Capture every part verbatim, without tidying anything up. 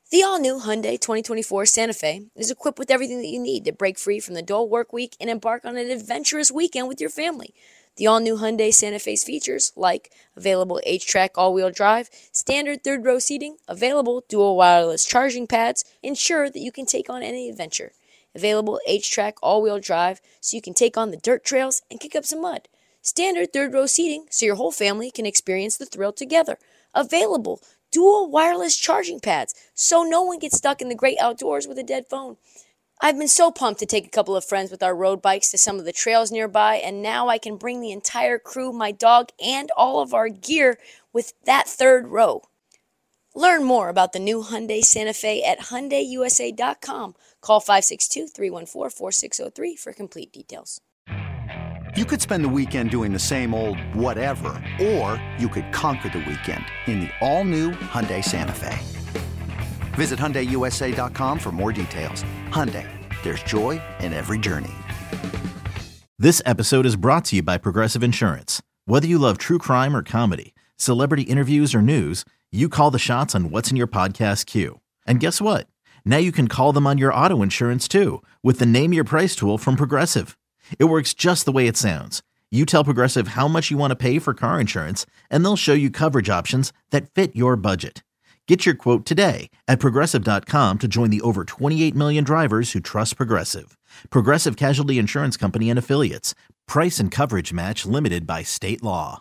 The all-new Hyundai twenty twenty-four Santa Fe is equipped with everything that you need to break free from the dull work week and embark on an adventurous weekend with your family. The all-new Hyundai Santa Fe's features, like available H-Track all-wheel drive, standard third-row seating, available dual wireless charging pads, ensure that you can take on any adventure. Available H-Track all-wheel drive so you can take on the dirt trails and kick up some mud. Standard third-row seating so your whole family can experience the thrill together. Available dual wireless charging pads so no one gets stuck in the great outdoors with a dead phone. I've been so pumped to take a couple of friends with our road bikes to some of the trails nearby, and now I can bring the entire crew, my dog, and all of our gear with that third row. Learn more about the new Hyundai Santa Fe at Hyundai U S A dot com. Call five six two, three one four, four six zero three for complete details. You could spend the weekend doing the same old whatever, or you could conquer the weekend in the all-new Hyundai Santa Fe. Visit Hyundai U S A dot com for more details. Hyundai, there's joy in every journey. This episode is brought to you by Progressive Insurance. Whether you love true crime or comedy, celebrity interviews or news, you call the shots on what's in your podcast queue. And guess what? Now you can call them on your auto insurance too with the Name Your Price tool from Progressive. It works just the way it sounds. You tell Progressive how much you want to pay for car insurance, and they'll show you coverage options that fit your budget. Get your quote today at Progressive dot com to join the over twenty-eight million drivers who trust Progressive. Progressive Casualty Insurance Company and Affiliates. Price and coverage match limited by state law.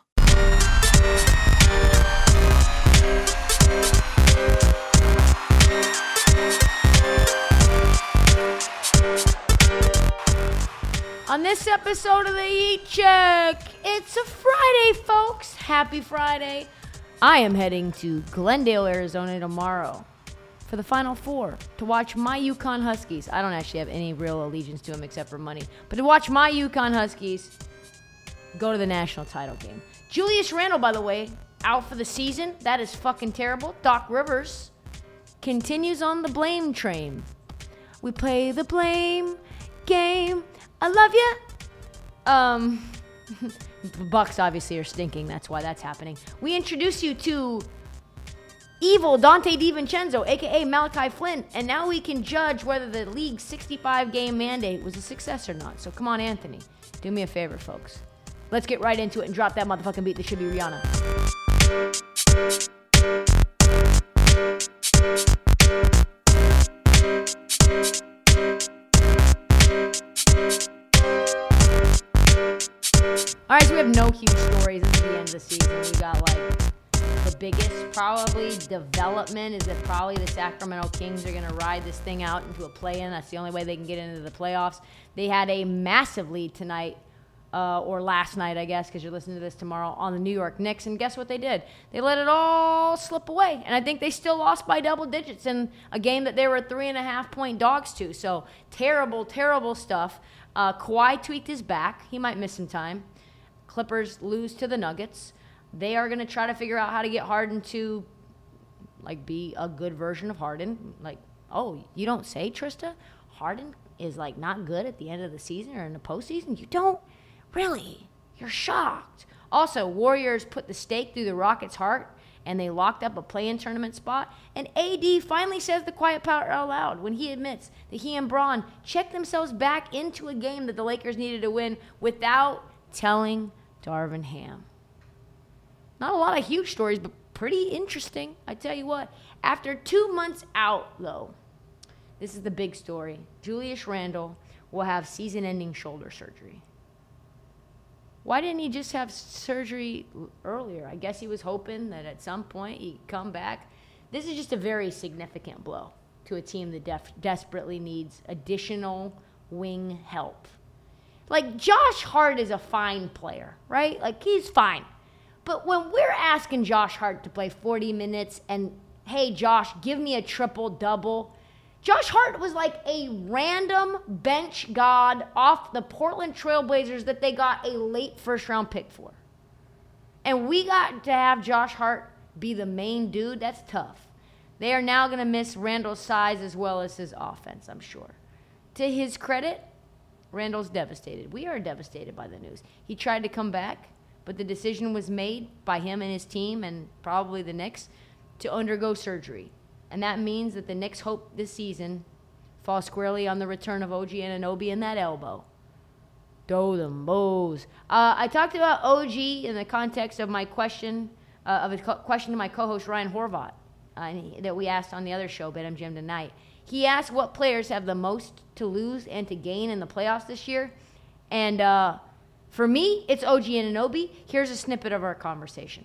On this episode of the Heat Check, it's a Friday, folks. Happy Friday. I am heading to Glendale, Arizona tomorrow for the Final Four to watch my UConn Huskies. I don't actually have any real allegiance to them except for money, but to watch my UConn Huskies go to the national title game. Julius Randle, by the way, out for the season. That is fucking terrible. Doc Rivers continues on the blame train. We play the blame game. I love you. Um, Bucks obviously are stinking. That's why that's happening. We introduce you to evil Dante DiVincenzo, a k a. Malachi Flynn, and now we can judge whether the league's sixty-five game mandate was a success or not. So come on, Anthony. Do me a favor, folks. Let's get right into it and drop that motherfucking beat that should be Rihanna. All right, so we have no huge stories into the end of the season. We got like the biggest probably development is that probably the Sacramento Kings are going to ride this thing out into a play-in. That's the only way they can get into the playoffs. They had a massive lead tonight, uh, or last night, I guess, because you're listening to this tomorrow, on the New York Knicks. And guess what they did? They let it all slip away. And I think they still lost by double digits in a game that they were three and a half point dogs to. So terrible, terrible stuff. Uh, Kawhi tweaked his back. He might miss some time. Clippers lose to the Nuggets. They are going to try to figure out how to get Harden to, like, be a good version of Harden. Like, oh, you don't say, Trista? Harden is, like, not good at the end of the season or in the postseason? You don't? Really? You're shocked. Also, Warriors put the stake through the Rockets' heart, and they locked up a play-in tournament spot. And A D finally says the quiet part out loud when he admits that he and Braun checked themselves back into a game that the Lakers needed to win without telling Darvin Ham. Not a lot of huge stories, but pretty interesting. I tell you what. After two months out, though, this is the big story. Julius Randle will have season-ending shoulder surgery. Why didn't he just have surgery earlier? I guess he was hoping that at some point he'd come back. This is just a very significant blow to a team that def- desperately needs additional wing help. Like, Josh Hart is a fine player, right? Like, he's fine. But when we're asking Josh Hart to play forty minutes and, hey, Josh, give me a triple-double, Josh Hart was like a random bench god off the Portland Trailblazers that they got a late first-round pick for. And we got to have Josh Hart be the main dude. That's tough. They are now going to miss Randle's size as well as his offense, I'm sure. To his credit, Randle's devastated. We are devastated by the news. He tried to come back, but the decision was made by him and his team and probably the Knicks to undergo surgery. And that means that the Knicks' hope this season falls squarely on the return of O G Anunoby and that elbow. Do the moves. Uh, I talked about O G in the context of my question, uh, of a co- question to my co-host Ryan Horvat uh, that we asked on the other show, BetMGM Tonight. He asked what players have the most to lose and to gain in the playoffs this year. And uh, for me, it's O G Anunoby. Here's a snippet of our conversation.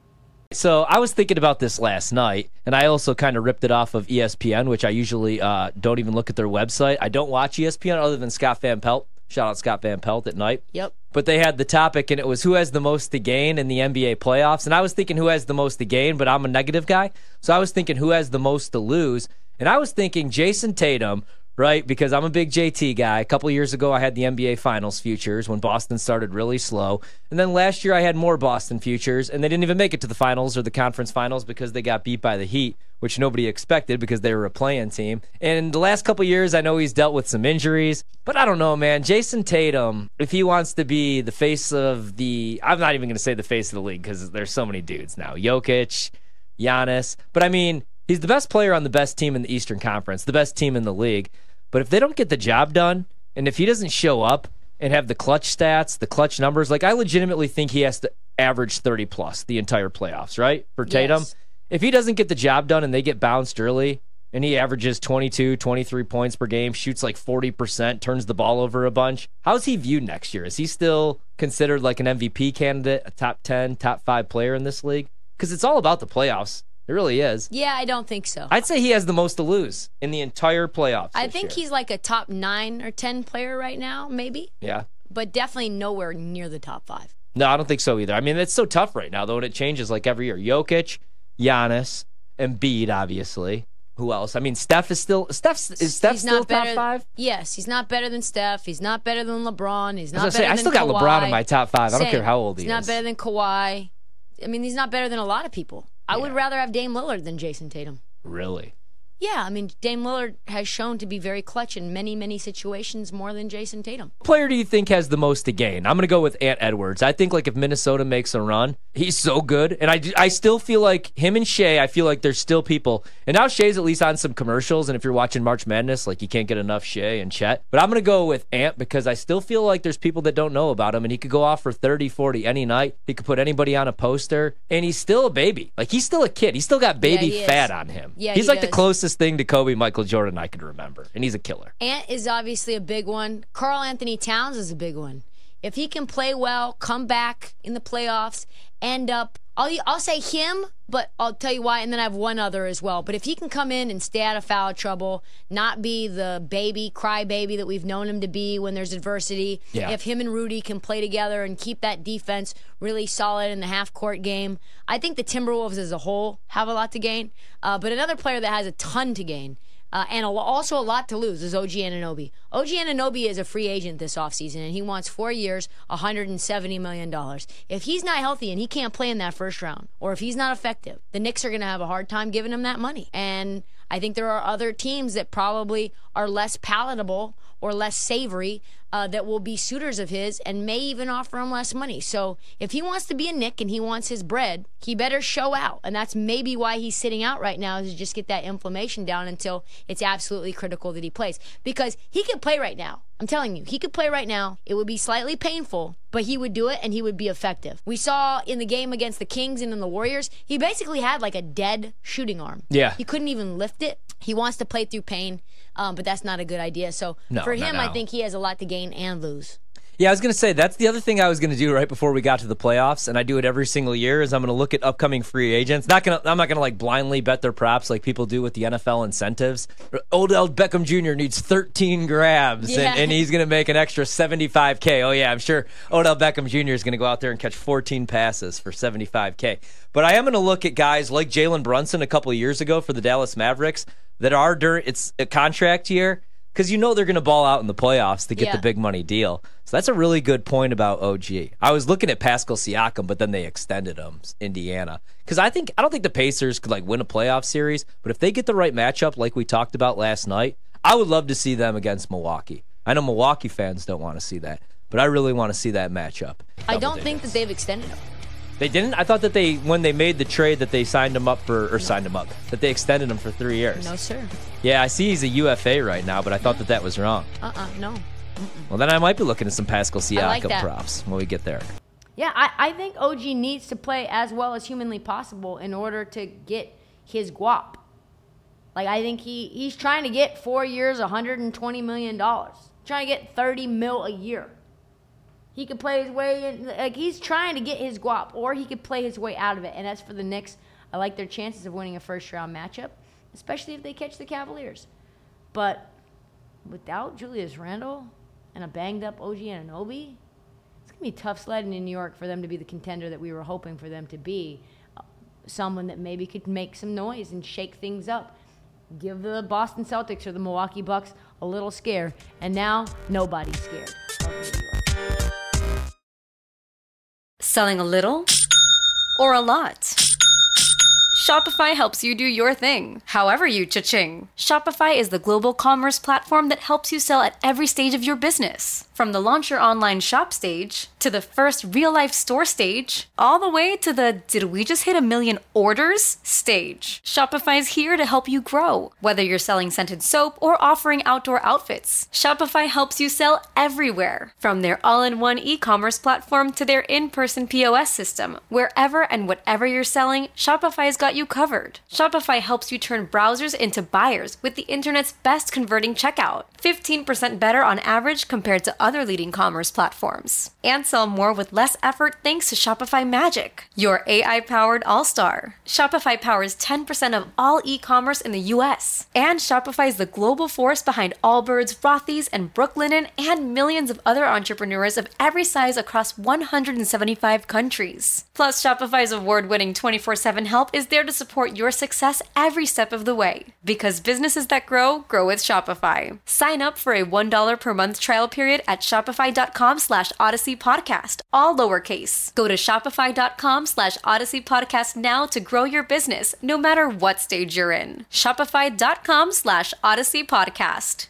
So I was thinking about this last night, and I also kind of ripped it off of E S P N, which I usually uh, don't even look at their website. I don't watch E S P N other than Scott Van Pelt. Shout out Scott Van Pelt at night. Yep. But they had the topic, and it was who has the most to gain in the N B A playoffs. And I was thinking who has the most to gain, but I'm a negative guy. So I was thinking who has the most to lose. And I was thinking Jason Tatum, right? Because I'm a big J T guy. A couple years ago, I had the N B A Finals futures when Boston started really slow. And then last year, I had more Boston futures, and they didn't even make it to the finals or the conference finals because they got beat by the Heat, which nobody expected because they were a play-in team. And the last couple years, I know he's dealt with some injuries, but I don't know, man. Jason Tatum, if he wants to be the face of the, I'm not even going to say the face of the league because there's so many dudes now. Jokic, Giannis. But I mean, he's the best player on the best team in the Eastern Conference, the best team in the league. But if they don't get the job done, and if he doesn't show up and have the clutch stats, the clutch numbers, like I legitimately think he has to average thirty plus the entire playoffs, right? For Tatum. Yes. If he doesn't get the job done and they get bounced early and he averages twenty-two, twenty-three points per game, shoots like forty percent, turns the ball over a bunch, how's he viewed next year? Is he still considered like an M V P candidate, a top ten, top five player in this league? Because it's all about the playoffs. It really is. Yeah, I don't think so. I'd say he has the most to lose in the entire playoffs. I this think year. he's like a top nine or ten player right now, maybe. Yeah. But definitely nowhere near the top five. No, I don't think so either. I mean, it's so tough right now, though, and it changes like every year. Jokic, Giannis, Embiid, obviously. Who else? I mean, Steph is still Steph's is Steph He's still not top better, five? Yes, he's not better than Steph. He's not better than LeBron. He's I not was better gonna say, I than still got Kawhi. LeBron in my top five. I don't Same. care how old he he's is. He's not better than Kawhi. I mean, he's not better than a lot of people. I Yeah. would rather have Dame Lillard than Jason Tatum. Really? Yeah, I mean, Dame Lillard has shown to be very clutch in many, many situations more than Jason Tatum. What player do you think has the most to gain? I'm going to go with Ant Edwards. I think like if Minnesota makes a run, he's so good. And I, I still feel like him and Shea, I feel like there's still people. And now Shea's at least on some commercials. And if you're watching March Madness, like you can't get enough Shea and Chet. But I'm going to go with Ant because I still feel like there's people that don't know about him. And he could go off for thirty, forty any night. He could put anybody on a poster. And he's still a baby. Like he's still a kid. He's still got baby Yeah, he fat is. on him. Yeah, he's he like the does. closest thing to Kobe, Michael Jordan I could remember. And he's a killer. Ant is obviously a big one. Karl Anthony Towns is a big one. If he can play well, come back in the playoffs, end up, I'll, I'll say him, but I'll tell you why, and then I have one other as well. But if he can come in and stay out of foul trouble, not be the baby, cry baby that we've known him to be when there's adversity, Yeah. if him and Rudy can play together and keep that defense really solid in the half-court game, I think the Timberwolves as a whole have a lot to gain. Uh, but another player that has a ton to gain Uh, and a, also a lot to lose is O G Anunoby. O G Anunoby is a free agent this offseason, and he wants four years, one hundred seventy million dollars. If he's not healthy and he can't play in that first round, or if he's not effective, the Knicks are going to have a hard time giving him that money. And I think there are other teams that probably are less palatable or less savory uh, that will be suitors of his and may even offer him less money. So if he wants to be a Knick and he wants his bread, he better show out. And that's maybe why he's sitting out right now, is to just get that inflammation down until it's absolutely critical that he plays. Because he could play right now. I'm telling you, he could play right now. It would be slightly painful, but he would do it and he would be effective. We saw in the game against the Kings and in the Warriors, he basically had like a dead shooting arm. Yeah. He couldn't even lift it. He wants to play through pain, um, but that's not a good idea. So No, for not him, now. I think he has a lot to gain and lose. Yeah, I was going to say, that's the other thing I was going to do right before we got to the playoffs, and I do it every single year, is I'm going to look at upcoming free agents. Not gonna, I'm not going to like blindly bet their props like people do with the N F L incentives. Odell Beckham Junior needs thirteen grabs, Yeah. and, and he's going to make an extra seventy-five K. Oh, yeah, I'm sure Odell Beckham Junior is going to go out there and catch fourteen passes for seventy-five K. But I am going to look at guys like Jalen Brunson a couple of years ago for the Dallas Mavericks that are during it's a contract year, because you know they're going to ball out in the playoffs to get Yeah. the big money deal. So that's a really good point about O G. I was looking at Pascal Siakam, but then they extended him, Indiana. Because I think I don't think the Pacers could like win a playoff series, but if they get the right matchup like we talked about last night, I would love to see them against Milwaukee. I know Milwaukee fans don't want to see that, but I really want to see that matchup. I Double don't think digits. that they've extended him. They didn't? I thought that they, when they made the trade, that they signed him up for, or no. signed him up, that they extended him for three years. No, sir. Yeah, I see he's a U F A right now, but I thought that that was wrong. Uh-uh, no. Mm-mm. Well, then I might be looking at some Pascal Siakam like props when we get there. Yeah, I, I think O G needs to play as well as humanly possible in order to get his guap. Like, I think he, he's trying to get four years, one hundred twenty million dollars. Trying to get thirty mil a year. He could play his way in, like, he's trying to get his guap, or he could play his way out of it. And as for the Knicks, I like their chances of winning a first-round matchup, especially if they catch the Cavaliers. But without Julius Randle and a banged-up O G Anunoby, it's going to be tough sledding in New York for them to be the contender that we were hoping for them to be. Uh, someone that maybe could make some noise and shake things up. Give the Boston Celtics or the Milwaukee Bucks a little scare. And now, nobody's scared of New York. Selling a little or a lot? Shopify helps you do your thing, however you cha-ching. Shopify is the global commerce platform that helps you sell at every stage of your business. From the launch your online shop stage, to the first real-life store stage, all the way to the did we just hit a million orders stage. Shopify's here to help you grow. Whether you're selling scented soap or offering outdoor outfits, Shopify helps you sell everywhere. From their all-in-one e-commerce platform to their in-person P O S system. Wherever and whatever you're selling, Shopify's got you covered. Shopify helps you turn browsers into buyers with the internet's best converting checkout. fifteen percent better on average compared to other leading commerce platforms. And sell more with less effort thanks to Shopify Magic, your A I-powered all-star. Shopify powers ten percent of all e-commerce in the U S. And Shopify is the global force behind Allbirds, Rothy's, and Brooklinen, and millions of other entrepreneurs of every size across one hundred seventy-five countries. Plus, Shopify's award-winning twenty-four seven help is there to support your success every step of the way. Because businesses that grow, grow with Shopify. Sign up for a one dollar per month trial period at shopify.com slash Odyssey Podcast, all lowercase. Go to shopify.com slash Odyssey Podcast now to grow your business, no matter what stage you're in. Shopify.com slash Odyssey Podcast.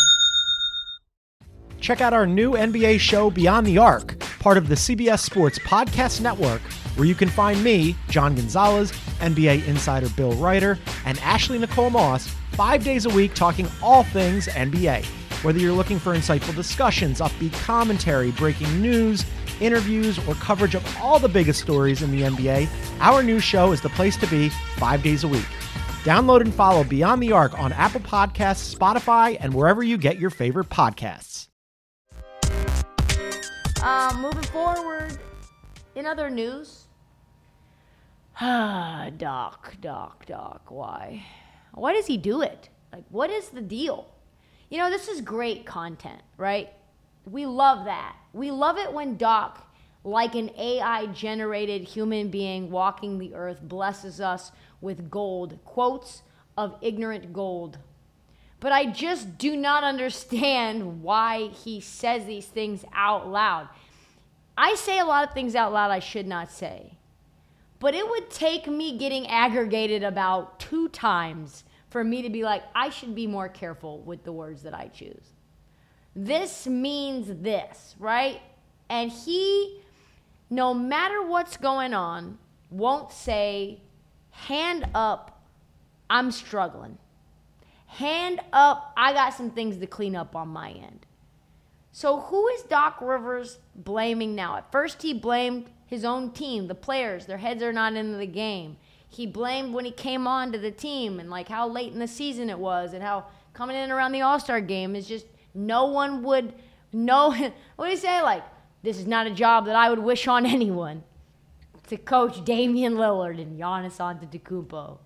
Check out our new N B A show, Beyond the Arc, part of the C B S Sports Podcast Network, where you can find me, John Gonzalez, N B A insider Bill Ryder, and Ashley Nicole Moss, five days a week talking all things N B A. Whether you're looking for insightful discussions, upbeat commentary, breaking news, interviews, or coverage of all the biggest stories in the N B A, our new show is the place to be five days a week. Download and follow Beyond the Arc on Apple Podcasts, Spotify, and wherever you get your favorite podcasts. Um, moving forward, in other news, ah, Doc, Doc, Doc, why? Why does he do it? Like, what is the deal? You know, this is great content, right? We love that. We love it when Doc, like an A I-generated human being walking the earth, blesses us with gold, quotes of ignorant gold. But I just do not understand why he says these things out loud. I say a lot of things out loud I should not say. But it would take me getting aggregated about two times for me to be like, I should be more careful with the words that I choose. This means this, right? And he, no matter what's going on, won't say, hand up, I'm struggling. Hand up, I got some things to clean up on my end. So who is Doc Rivers blaming now? At first he blamed his own team, the players. Their heads are not into the game. He blamed when he came on to the team and like how late in the season it was and how coming in around the All-Star game is just no one would know. What do you say? Like, this is not a job that I would wish on anyone. To coach Damian Lillard and Giannis Antetokounmpo.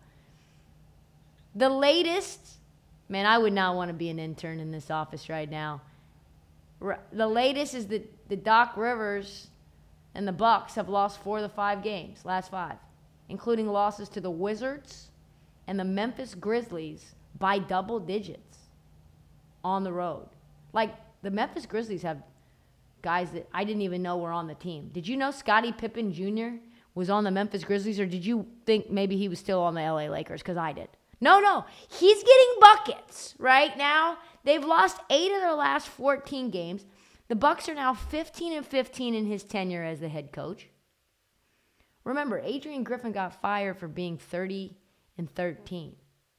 The latest... Man, I would not want to be an intern in this office right now. The latest is that the Doc Rivers and the Bucks have lost four of the five games, last five, including losses to the Wizards and the Memphis Grizzlies by double digits on the road. Like, the Memphis Grizzlies have guys that I didn't even know were on the team. Did you know Scottie Pippen Junior was on the Memphis Grizzlies, or did you think maybe he was still on the L A Lakers? Because I did. No, no. He's getting buckets right now. They've lost eight of their last fourteen games. The Bucks are now fifteen and fifteen in his tenure as the head coach. Remember, Adrian Griffin got fired for being thirty and thirteen.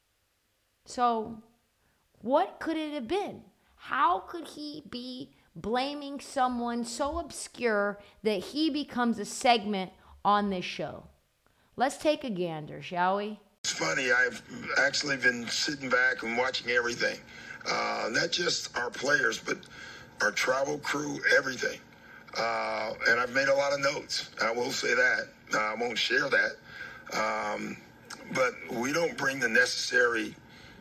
So what could it have been? How could he be blaming someone so obscure that he becomes a segment on this show? Let's take a gander, shall we? It's funny, I've actually been sitting back and watching everything. Uh, not just our players, but our travel crew, everything. Uh, and I've made a lot of notes. I will say that. Uh, I won't share that. Um, but we don't bring the necessary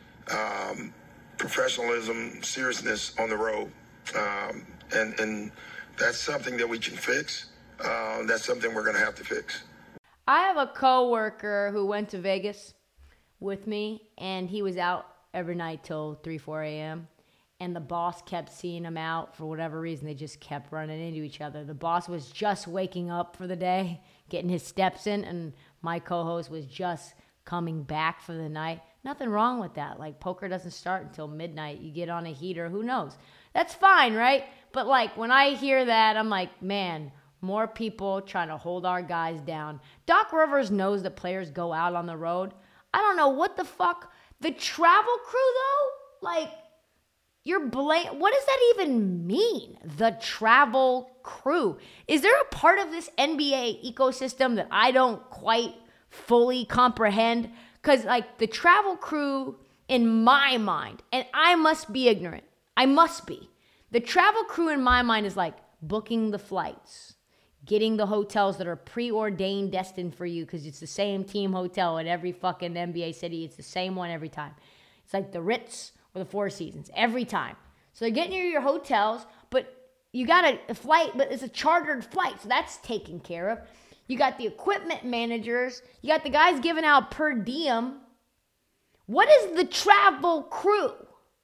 um, professionalism, seriousness on the road. Um, and, and that's something that we can fix. Uh, that's something we're going to have to fix. I have a coworker who went to Vegas with me, and he was out every night till three, four a.m., and the boss kept seeing him out for whatever reason. They just kept running into each other. The boss was just waking up for the day, getting his steps in, and my co-host was just coming back for the night. Nothing wrong with that. Like, poker doesn't start until midnight. You get on a heater, who knows? That's fine, right? But, like, when I hear that, I'm like, man, more people trying to hold our guys down. Doc Rivers knows that players go out on the road. I don't know what the fuck. The travel crew, though? Like, you're blame. What does that even mean? The travel crew. Is there a part of this N B A ecosystem that I don't quite fully comprehend? Because, like, the travel crew, in my mind, and I must be ignorant. I must be. The travel crew in my mind is like booking the flights, getting the hotels that are preordained, destined for you, because it's the same team hotel in every fucking N B A city. It's the same one every time. It's like the Ritz or the Four Seasons every time. So they're getting you your hotels, but you got a, a flight, but it's a chartered flight, so that's taken care of. You got the equipment managers. You got the guys giving out per diem. What is the travel crew?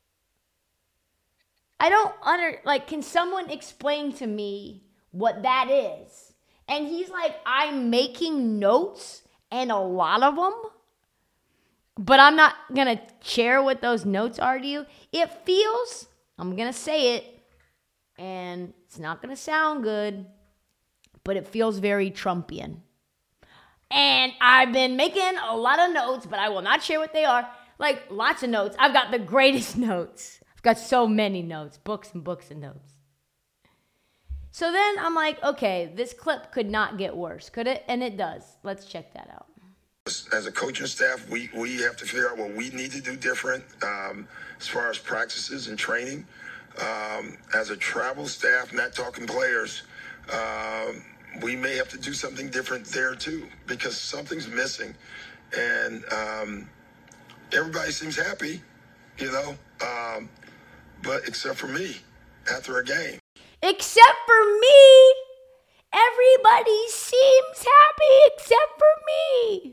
I don't under like. Can someone explain to me what that is? And he's like, I'm making notes, and a lot of them, but I'm not gonna share what those notes are to you. It feels, I'm gonna say it, and it's not gonna sound good, but it feels very Trumpian. And I've been making a lot of notes, but I will not share what they are. Like, lots of notes. I've got the greatest notes. I've got so many notes, books and books and notes. So then I'm like, okay, this clip could not get worse, could it? And it does. Let's check that out. As a coaching staff, we, we have to figure out what we need to do different um, as far as practices and training. Um, as a travel staff, not talking players, um, we may have to do something different there too, because something's missing. And um, everybody seems happy, you know, um, but except for me after a game. Except for me. Everybody seems happy except for me.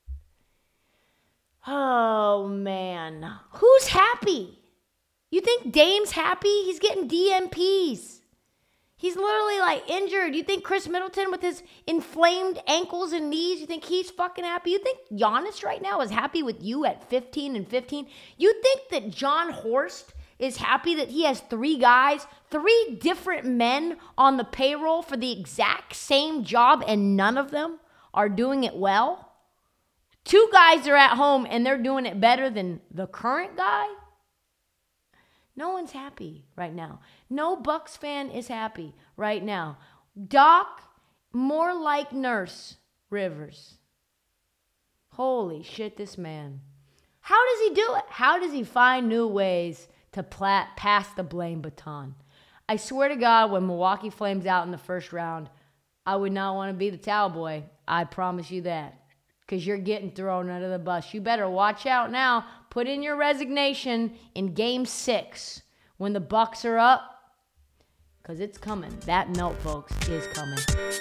Oh, man. Who's happy? You think Dame's happy? He's getting D M Ps. He's literally, like, injured. You think Chris Middleton with his inflamed ankles and knees, you think he's fucking happy? You think Giannis right now is happy with you at fifteen and fifteen? You think that John Horst is happy that he has three guys, three different men on the payroll for the exact same job, and none of them are doing it well? Two guys are at home and they're doing it better than the current guy? No one's happy right now. No Bucks fan is happy right now. Doc, more like Nurse Rivers. Holy shit, this man. How does he do it? How does he find new ways to pla- pass the blame baton? I swear to God, when Milwaukee Flames out in the first round, I would not want to be the towel boy. I promise you that. Because you're getting thrown under the bus. You better watch out now. Put in your resignation in game six when the Bucks are up. Because it's coming. That melt, folks, is coming.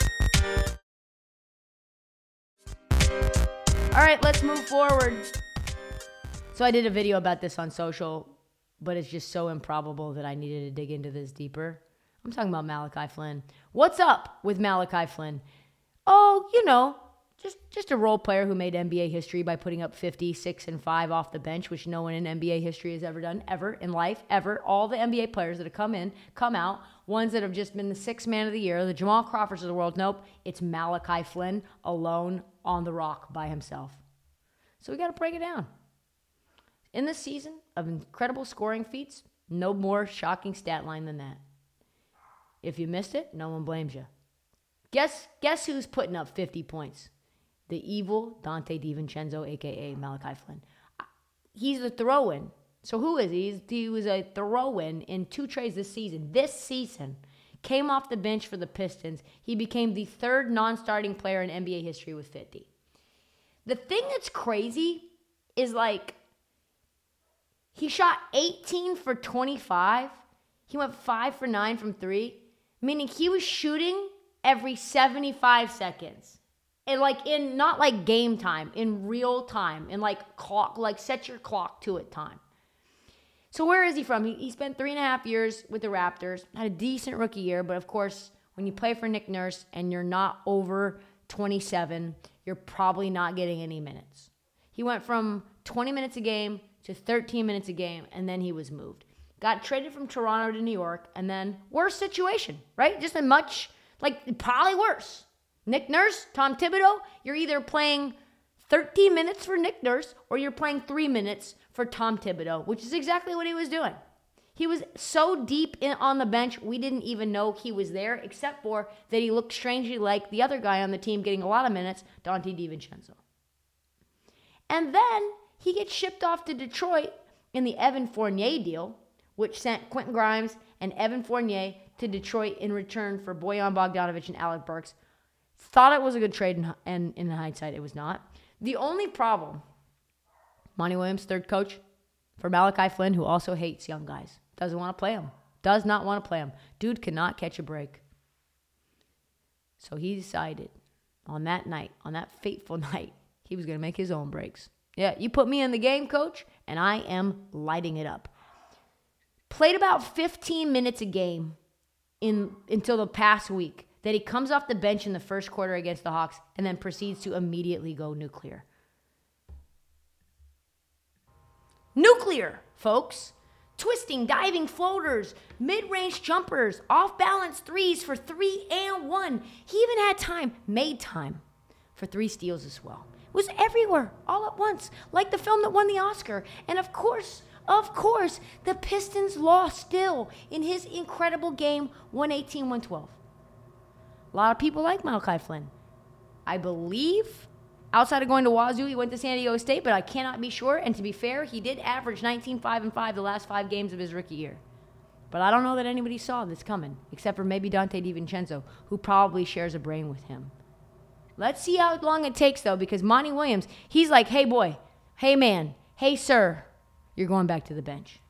All right, let's move forward. So I did a video about this on social, but it's just so improbable that I needed to dig into this deeper. I'm talking about Malachi Flynn. What's up with Malachi Flynn? Oh, you know, just just a role player who made N B A history by putting up fifty-six and five off the bench, which no one in N B A history has ever done, ever in life, ever. All the N B A players that have come in, come out, ones that have just been the sixth man of the year, the Jamal Crawfords of the world, nope, it's Malachi Flynn alone on the rock by himself. So we got to break it down. In this season of incredible scoring feats, no more shocking stat line than that. If you missed it, no one blames you. Guess guess who's putting up fifty points? The evil Dante DiVincenzo, a k a. Malachi Flynn. He's a throw-in. So who is he? He's, he was a throw-in in two trades this season. This season, came off the bench for the Pistons. He became the third non-starting player in N B A history with fifty. The thing that's crazy is, like, he shot eighteen for twenty-five. He went five for nine from three, meaning he was shooting every seventy-five seconds. And like in, not like game time, in real time, in like clock, like set your clock to it time. So where is he from? He, he spent three and a half years with the Raptors, had a decent rookie year, but of course, when you play for Nick Nurse and you're not over twenty-seven, you're probably not getting any minutes. He went from twenty minutes a game to thirteen minutes a game, and then he was moved. Got traded from Toronto to New York, and then worse situation, right? Just a much, like, probably worse. Nick Nurse, Tom Thibodeau, you're either playing thirteen minutes for Nick Nurse or you're playing three minutes for Tom Thibodeau, which is exactly what he was doing. He was so deep in on the bench, we didn't even know he was there, except for that he looked strangely like the other guy on the team getting a lot of minutes, Dante DiVincenzo. And then he gets shipped off to Detroit in the Evan Fournier deal, which sent Quentin Grimes and Evan Fournier to Detroit in return for Bojan Bogdanovic and Alec Burks. Thought it was a good trade, and in, in, in hindsight, it was not. The only problem, Monty Williams, third coach for Malachi Flynn, who also hates young guys. Doesn't want to play him. Does not want to play him. Dude cannot catch a break. So he decided on that night, on that fateful night, he was going to make his own breaks. Yeah, you put me in the game, coach, and I am lighting it up. Played about fifteen minutes a game in until the past week. That he comes off the bench in the first quarter against the Hawks and then proceeds to immediately go nuclear. Nuclear, folks. Twisting, diving floaters, mid-range jumpers, off-balance threes for three and one. He even had time, made time, for three steals as well. It was everywhere, all at once, like the film that won the Oscar. And of course, of course, the Pistons lost still in his incredible game, one eighteen one twelve. A lot of people like Malachi Flynn. I believe, outside of going to Wazoo, he went to San Diego State, but I cannot be sure. And to be fair, he did average nineteen, five, and five the last five games of his rookie year. But I don't know that anybody saw this coming, except for maybe Dante DiVincenzo, who probably shares a brain with him. Let's see how long it takes, though, because Monty Williams, he's like, hey, boy, hey, man, hey, sir, you're going back to the bench.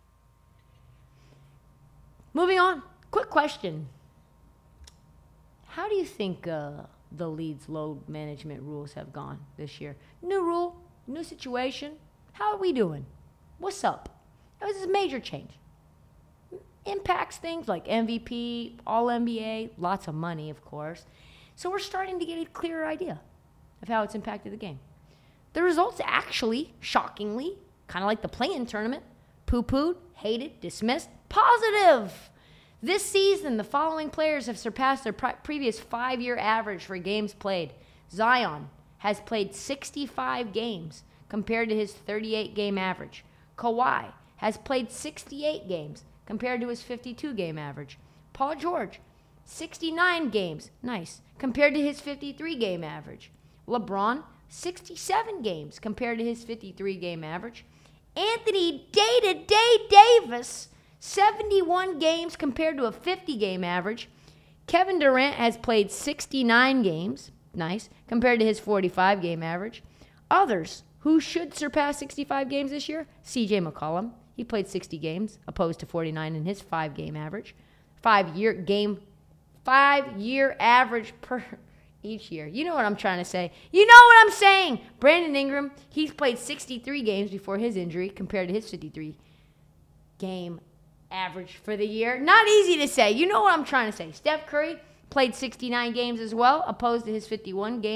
Moving on, quick question. How do you think uh, the Leeds load management rules have gone this year? New rule, new situation. How are we doing? What's up? This is a major change. Impacts things like M V P, All N B A, lots of money, of course. So we're starting to get a clearer idea of how it's impacted the game. The results actually, shockingly, kind of like the play-in tournament, poo-pooed, hated, dismissed, positive. This season, the following players have surpassed their pre- previous five-year average for games played. Zion has played sixty-five games compared to his thirty-eight game average. Kawhi has played sixty-eight games compared to his fifty-two game average. Paul George, sixty-nine games, nice, compared to his fifty-three game average. LeBron, sixty-seven games compared to his fifty-three game average. Anthony Day-to-Day Davis, seventy-one games compared to a fifty game average. Kevin Durant has played sixty-nine games, nice, compared to his forty-five game average. Others who should surpass sixty-five games this year, C J McCollum. He played sixty games, opposed to forty-nine in his five game average. Five-year game, five-year average per each year. You know what I'm trying to say. You know what I'm saying. Brandon Ingram, he's played sixty-three games before his injury compared to his fifty-three game average for the year. Not easy to say. You know what I'm trying to say. Steph Curry played sixty-nine games as well, opposed to his fifty-one game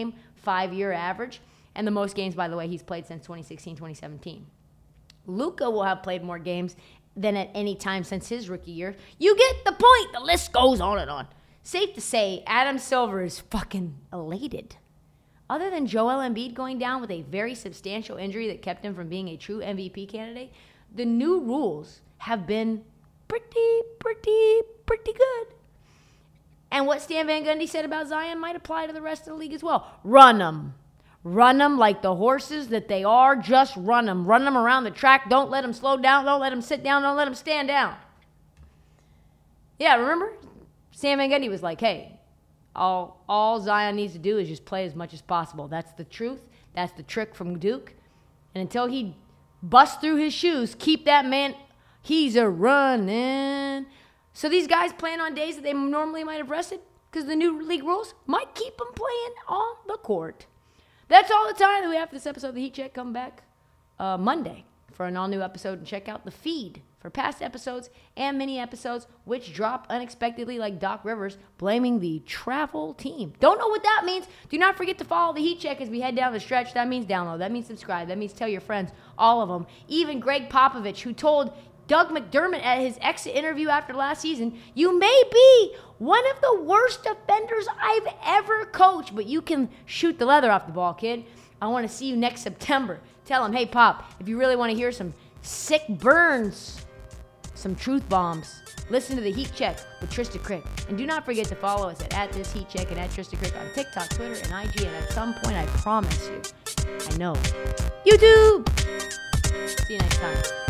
five-year average, and the most games, by the way, he's played since twenty sixteen twenty seventeen. Luka will have played more games than at any time since his rookie year. You get the point. The list goes on and on. Safe to say, Adam Silver is fucking elated. Other than Joel Embiid going down with a very substantial injury that kept him from being a true M V P candidate, the new rules have been pretty, pretty, pretty good. And what Stan Van Gundy said about Zion might apply to the rest of the league as well. Run them. Run them like the horses that they are. Just run them. Run them around the track. Don't let them slow down. Don't let them sit down. Don't let them stand down. Yeah, remember? Stan Van Gundy was like, hey, all, all Zion needs to do is just play as much as possible. That's the truth. That's the trick from Duke. And until he busts through his shoes, keep that man, he's a running. So these guys playing on days that they normally might have rested because the new league rules might keep them playing on the court. That's all the time that we have for this episode of The Heat Check. Come back uh, Monday for an all-new episode and check out the feed for past episodes and mini episodes which drop unexpectedly like Doc Rivers blaming the travel team. Don't know what that means. Do not forget to follow The Heat Check as we head down the stretch. That means download. That means subscribe. That means tell your friends, all of them. Even Greg Popovich, who told Doug McDermott at his exit interview after last season, you may be one of the worst defenders I've ever coached, but you can shoot the leather off the ball, kid. I want to see you next September. Tell him, hey, Pop, if you really want to hear some sick burns, some truth bombs, listen to The Heat Check with Trista Crick. And do not forget to follow us at, at This Heat Check and at Trista Crick on TikTok, Twitter, and I G. And at some point, I promise you, I know, YouTube. See you next time.